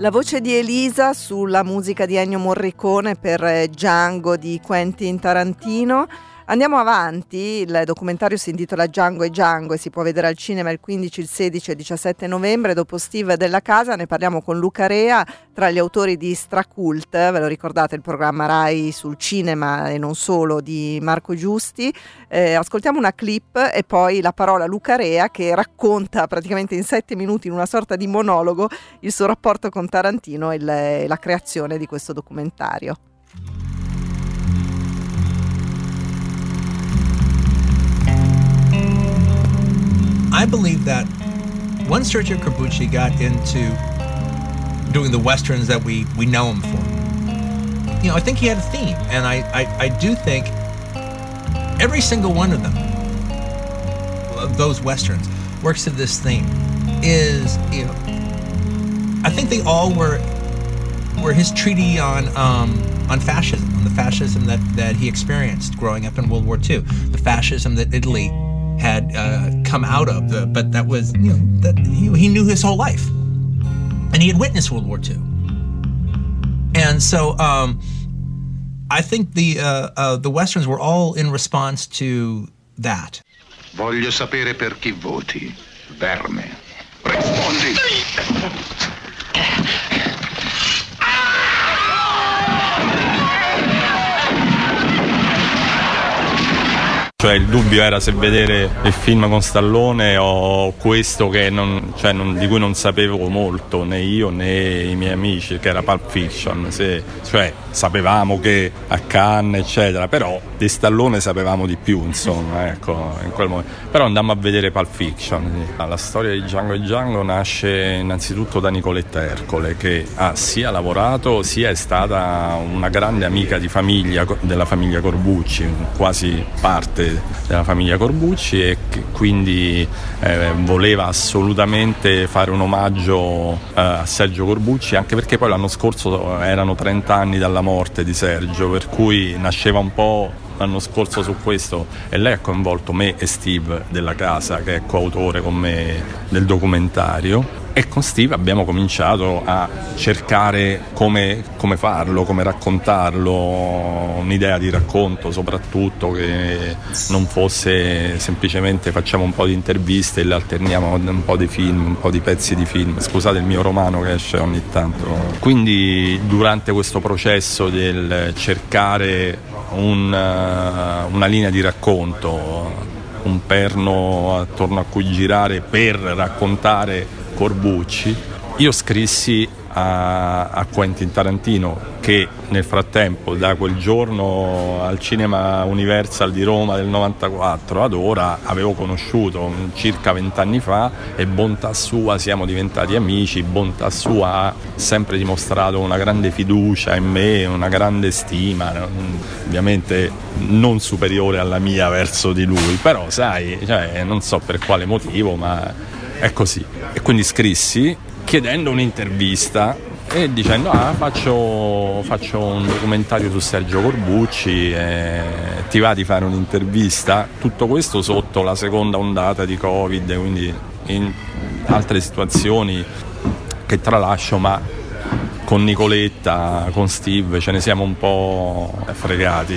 La voce di Elisa sulla musica di Ennio Morricone per Django di Quentin Tarantino. Andiamo avanti, il documentario si intitola Django e Django e si può vedere al cinema il quindici, il sedici e il diciassette novembre. Dopo Steve Della Casa ne parliamo con Luca Rea, tra gli autori di Stracult, ve lo ricordate, il programma Rai sul cinema e non solo di Marco Giusti. Eh, ascoltiamo una clip e poi la parola a Luca Rea, che racconta praticamente in sette minuti, in una sorta di monologo, il suo rapporto con Tarantino e il, la creazione di questo documentario. I believe that once Sergio Corbucci got into doing the Westerns that we, we know him for, you know, I think he had a theme. And I, I, I do think every single one of them, of those Westerns, works to this theme. Is, you know, I think they all were were his treatise on um, on fascism, on the fascism that, that he experienced growing up in World War Two, the fascism that Italy had uh, come out of, the, but that was, you know, that he, he knew his whole life, and he had witnessed World War Two, and so um, I think the uh, uh, the Westerns were all in response to that. Voglio sapere per chi voti, verme. Rispondi. Cioè il dubbio era se vedere il film con Stallone o questo che non, cioè non, di cui non sapevo molto, né io né i miei amici, che era Pulp Fiction. Se, cioè sapevamo che a Cannes eccetera, però di Stallone sapevamo di più, insomma, ecco, in quel momento. Però andammo a vedere Pulp Fiction. La storia di Django e Django nasce innanzitutto da Nicoletta Ercole, che ha sia lavorato sia è stata una grande amica di famiglia della famiglia Corbucci, quasi parte della famiglia Corbucci, e che quindi eh, voleva assolutamente fare un omaggio eh, a Sergio Corbucci, anche perché poi l'anno scorso erano trenta anni dalla morte di Sergio, per cui nasceva un po' l'anno scorso su questo, e lei ha coinvolto me e Steve Della Casa, che è coautore con me del documentario, e con Steve abbiamo cominciato a cercare come, come farlo, come raccontarlo, un'idea di racconto soprattutto che non fosse semplicemente facciamo un po' di interviste e le alterniamo un po' di film, un po' di pezzi di film, scusate il mio romano che esce ogni tanto. Quindi durante questo processo del cercare un, una linea di racconto, un perno attorno a cui girare per raccontare Corbucci, io scrissi a, a Quentin Tarantino, che nel frattempo da quel giorno al Cinema Universal di Roma del novantaquattro ad ora avevo conosciuto circa vent'anni fa, e bontà sua siamo diventati amici, bontà sua ha sempre dimostrato una grande fiducia in me, una grande stima, ovviamente non superiore alla mia verso di lui, però sai, cioè, non so per quale motivo, ma è così. E quindi scrissi chiedendo un'intervista e dicendo ah faccio, faccio un documentario su Sergio Corbucci, e ti va di fare un'intervista? Tutto questo sotto la seconda ondata di Covid, quindi in altre situazioni che tralascio, ma con Nicoletta, con Steve ce ne siamo un po' fregati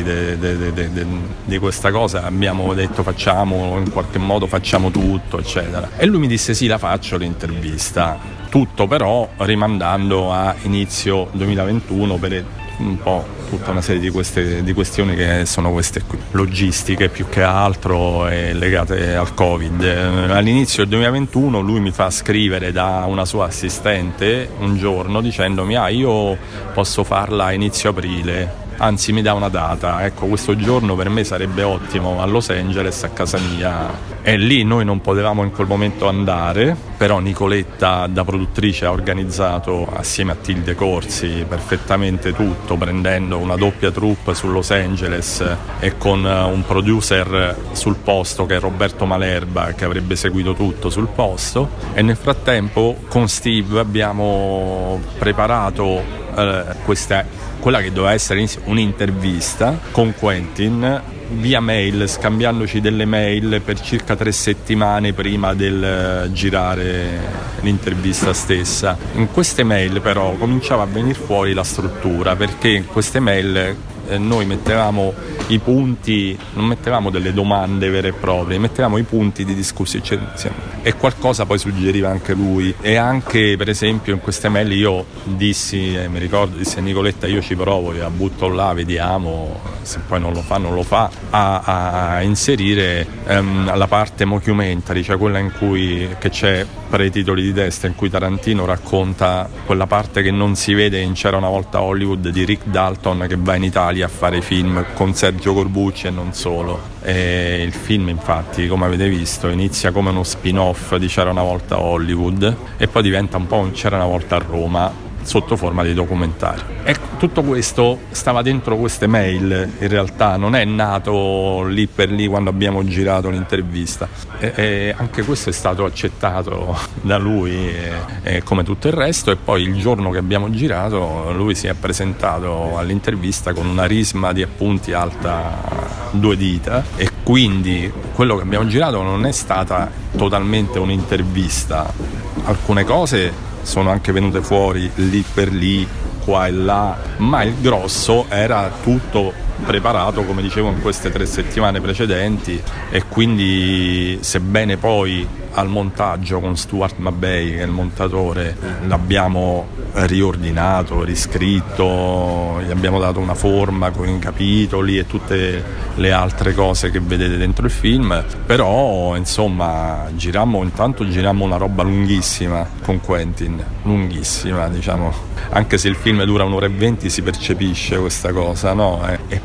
di questa cosa, abbiamo detto facciamo, in qualche modo facciamo tutto eccetera, e lui mi disse sì, la faccio l'intervista, tutto però rimandando a inizio duemilaventuno per un po' tutta una serie di queste di questioni che sono queste qui, logistiche più che altro e legate al Covid. All'inizio del duemilaventuno lui mi fa scrivere da una sua assistente un giorno dicendomi ah io posso farla a inizio aprile, anzi mi dà una data, ecco questo giorno per me sarebbe ottimo a Los Angeles a casa mia, e lì noi non potevamo in quel momento andare, però Nicoletta da produttrice ha organizzato assieme a Tilde Corsi perfettamente tutto, prendendo una doppia troupe su Los Angeles e con un producer sul posto che è Roberto Malerba, che avrebbe seguito tutto sul posto, e nel frattempo con Steve abbiamo preparato eh, questa, quella che doveva essere un'intervista con Quentin via mail, scambiandoci delle mail per circa tre settimane prima del girare l'intervista stessa. In queste mail però cominciava a venire fuori la struttura, perché in queste mail eh, noi mettevamo i punti, non mettevamo delle domande vere e proprie, mettevamo i punti di discussione e qualcosa poi suggeriva anche lui. E anche per esempio in queste mail io dissi, eh, mi ricordo, dissi a Nicoletta: io ci provo, la butto là, vediamo, se poi non lo fa non lo fa, a, a inserire ehm, la parte mockumentary, cioè quella in cui che c'è per i titoli di testa, in cui Tarantino racconta quella parte che non si vede in C'era una volta Hollywood di Rick Dalton, che va in Italia a fare film con Sergio Corbucci e non solo. E il film infatti, come avete visto, inizia come uno spin-off di C'era una volta Hollywood e poi diventa un po' un C'era una volta a Roma sotto forma di documentario. E tutto questo stava dentro queste mail, in realtà non è nato lì per lì quando abbiamo girato l'intervista, e, e anche questo è stato accettato da lui e, e come tutto il resto. E poi il giorno che abbiamo girato lui si è presentato all'intervista con una risma di appunti alta due dita, e quindi quello che abbiamo girato non è stata totalmente un'intervista. Alcune cose sono anche venute fuori lì per lì, qua e là, ma il grosso era tutto preparato, come dicevo, in queste tre settimane precedenti. E quindi, sebbene poi al montaggio con Stuart Mabbey, che è il montatore, l'abbiamo riordinato, riscritto, gli abbiamo dato una forma con i capitoli e tutte le altre cose che vedete dentro il film, però insomma girammo, intanto girammo una roba lunghissima con Quentin, lunghissima diciamo, anche se il film dura un'ora e venti si percepisce questa cosa, no? E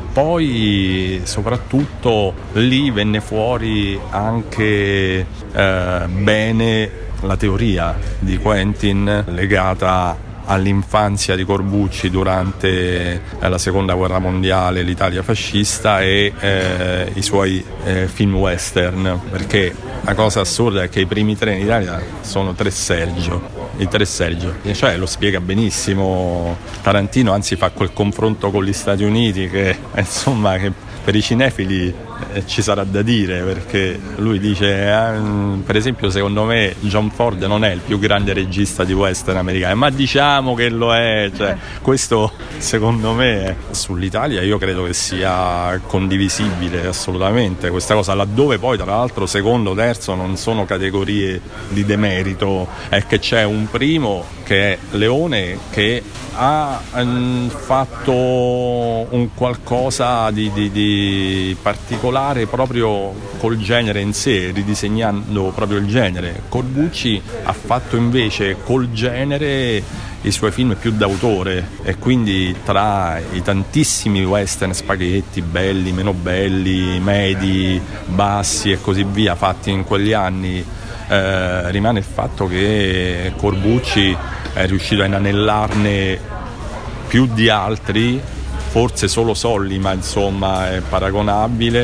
poi soprattutto lì venne fuori anche eh, bene la teoria di Quentin legata all'infanzia di Corbucci durante eh, la seconda guerra mondiale, l'Italia fascista, e eh, i suoi eh, film western, perché la cosa assurda è che i primi tre in Italia sono tre Sergio, i tre Sergio, cioè lo spiega benissimo Tarantino, anzi fa quel confronto con gli Stati Uniti che insomma che per i cinefili eh, ci sarà da dire, perché lui dice eh, per esempio secondo me John Ford non è il più grande regista di western americani, ma diciamo che lo è, cioè, questo secondo me è. Sull'Italia io credo che sia condivisibile assolutamente questa cosa, laddove poi tra l'altro secondo, terzo non sono categorie di demerito, è che c'è un primo che è Leone, che ha um, fatto un qualcosa di, di, di particolare proprio col genere in sé, ridisegnando proprio il genere. Corbucci ha fatto invece col genere i suoi film più d'autore, e quindi tra i tantissimi western spaghetti, belli, meno belli, medi, bassi e così via, fatti in quegli anni, eh, rimane il fatto che Corbucci è riuscito a inanellarne più di altri, forse solo Solli, ma insomma è paragonabile,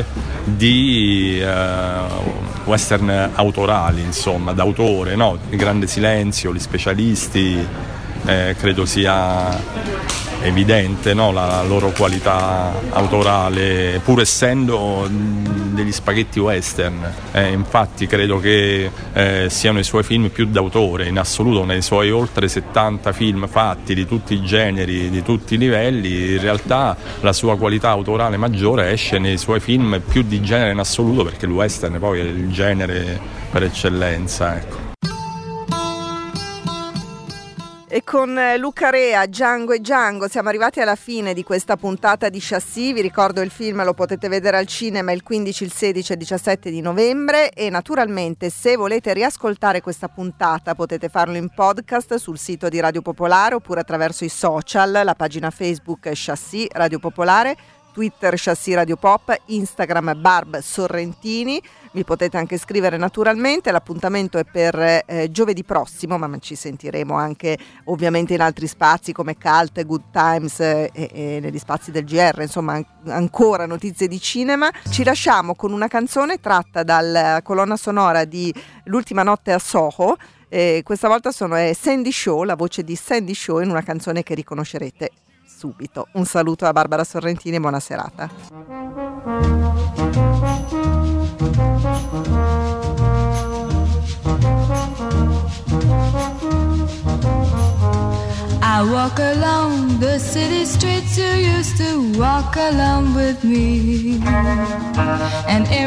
di uh, western autorali, insomma, d'autore, no? Il Grande Silenzio, Gli Specialisti, eh, credo sia evidente, no? La loro qualità autorale, pur essendo degli spaghetti western. Eh, infatti credo che eh, siano i suoi film più d'autore in assoluto, nei suoi oltre settanta film fatti di tutti i generi, di tutti i livelli. In realtà la sua qualità autorale maggiore esce nei suoi film più di genere in assoluto, perché il western poi è il genere per eccellenza, ecco. E con Luca Rea, Django e Django siamo arrivati alla fine di questa puntata di Chassis. Vi ricordo il film lo potete vedere al cinema il quindici, il sedici e il diciassette di novembre, e naturalmente se volete riascoltare questa puntata potete farlo in podcast sul sito di Radio Popolare oppure attraverso i social, la pagina Facebook Chassis Radio Popolare, Twitter Chassis Radio Pop, Instagram Barb Sorrentini. Mi potete anche scrivere naturalmente. L'appuntamento è per eh, giovedì prossimo, ma ci sentiremo anche ovviamente in altri spazi come Cult, Good Times eh, e negli spazi del G R, insomma an- ancora notizie di cinema. Ci lasciamo con una canzone tratta dalla colonna sonora di L'ultima notte a Soho, E questa volta sono è Sandy Shaw, la voce di Sandy Shaw in una canzone che riconoscerete subito. Un saluto a Barbara Sorrentini e buona serata. I walk along the city streets you used to walk along with me, and